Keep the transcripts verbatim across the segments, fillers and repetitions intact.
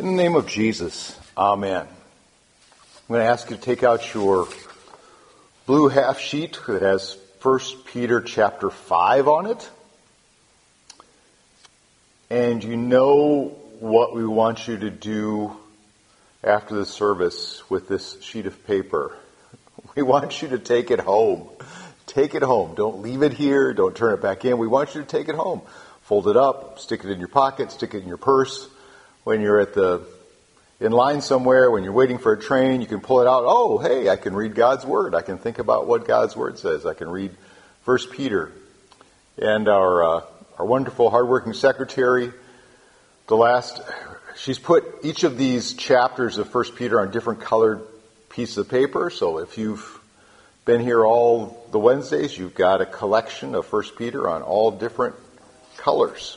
In the name of Jesus, amen. I'm going to ask you to take out your blue half sheet that has First Peter chapter five on it. And you know what we want you to do after the service with this sheet of paper. We want you to take it home. Take it home. Don't leave it here. Don't turn it back in. We want you to take it home. Fold it up, stick it in your pocket, stick it in your purse. When you're at the in line somewhere, when you're waiting for a train, you can pull it out. Oh, hey, I can read God's Word. I can think about what God's Word says. I can read First Peter. And our uh, our wonderful, hardworking secretary, the last, she's put each of these chapters of First Peter on different colored pieces of paper. So if you've been here all the Wednesdays, you've got a collection of First Peter on all different colors.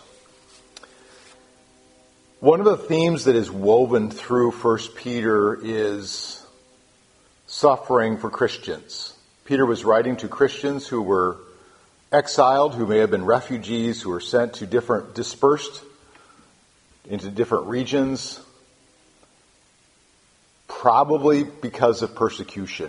One of the themes that is woven through First Peter is suffering for Christians. Peter was writing to Christians who were exiled, who may have been refugees, who were sent to different, dispersed into different regions, probably because of persecution.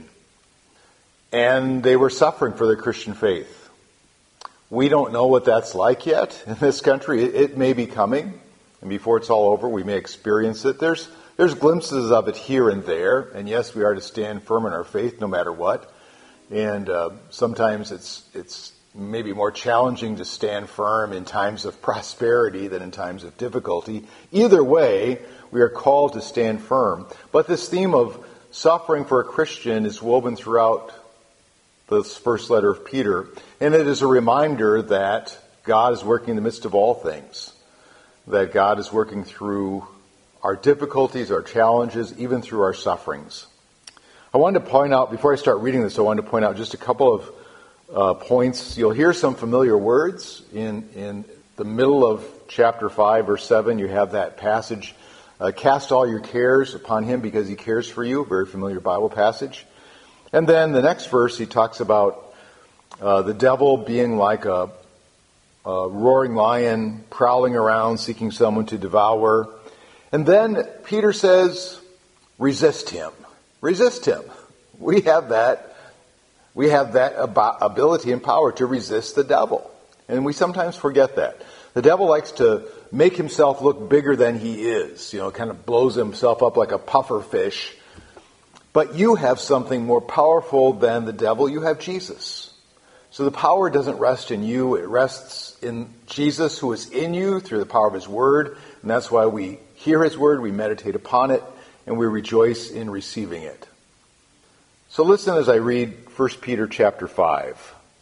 And they were suffering for their Christian faith. We don't know what that's like yet in this country. It, it may be coming. And before it's all over, we may experience it. There's there's glimpses of it here and there. And yes, we are to stand firm in our faith no matter what. And uh, sometimes it's it's maybe more challenging to stand firm in times of prosperity than in times of difficulty. Either way, we are called to stand firm. But this theme of suffering for a Christian is woven throughout this first letter of Peter. And it is a reminder that God is working in the midst of all things. That God is working through our difficulties, our challenges, even through our sufferings. I wanted to point out, before I start reading this, I wanted to point out just a couple of uh, points. You'll hear some familiar words in, in the middle of chapter five, verse seven. You have that passage, uh, cast all your cares upon him because he cares for you, very familiar Bible passage. And then the next verse, he talks about uh, the devil being like a A roaring lion prowling around seeking someone to devour. And then Peter says, resist him. Resist him. We have that, we have that ability and power to resist the devil. And we sometimes forget that. The devil likes to make himself look bigger than he is. You know, kind of blows himself up like a puffer fish. But you have something more powerful than the devil. You have Jesus. So the power doesn't rest in you, it rests in Jesus who is in you through the power of his word. And that's why we hear his word, we meditate upon it, and we rejoice in receiving it. So listen as I read First Peter chapter five.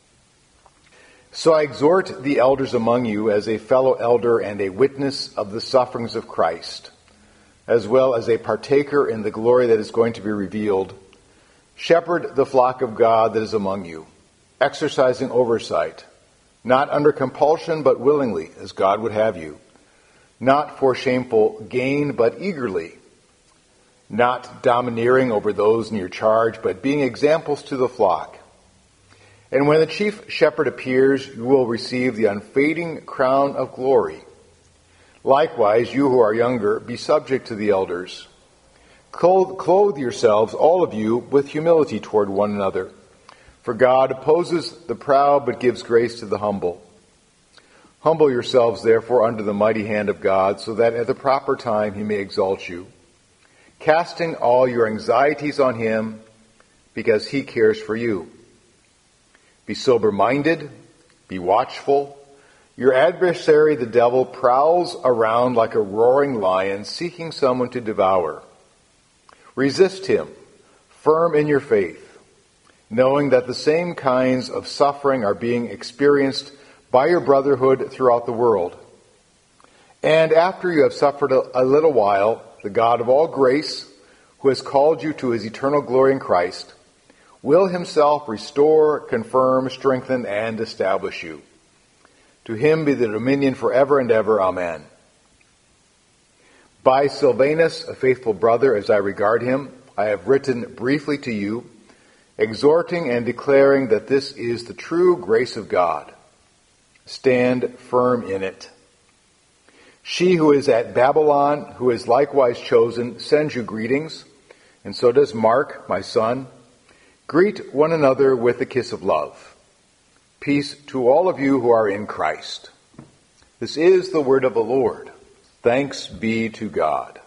So I exhort the elders among you as a fellow elder and a witness of the sufferings of Christ, as well as a partaker in the glory that is going to be revealed. Shepherd the flock of God that is among you, exercising oversight, not under compulsion, but willingly, as God would have you, not for shameful gain, but eagerly, not domineering over those in your charge, but being examples to the flock. And when the chief shepherd appears, you will receive the unfading crown of glory. Likewise, you who are younger, be subject to the elders. Clothe, clothe yourselves, all of you, with humility toward one another. For God opposes the proud, but gives grace to the humble. Humble yourselves, therefore, under the mighty hand of God, so that at the proper time he may exalt you, casting all your anxieties on him, because he cares for you. Be sober-minded, be watchful. Your adversary, the devil, prowls around like a roaring lion, seeking someone to devour. Resist him, firm in your faith, knowing that the same kinds of suffering are being experienced by your brotherhood throughout the world. And after you have suffered a, a little while, the God of all grace, who has called you to his eternal glory in Christ, will himself restore, confirm, strengthen, and establish you. To him be the dominion forever and ever. Amen. By Silvanus, a faithful brother, as I regard him, I have written briefly to you, exhorting and declaring that this is the true grace of God. Stand firm in it. She who is at Babylon, who is likewise chosen, sends you greetings, and so does Mark, my son. Greet one another with a kiss of love. Peace to all of you who are in Christ. This is the word of the Lord. Thanks be to God.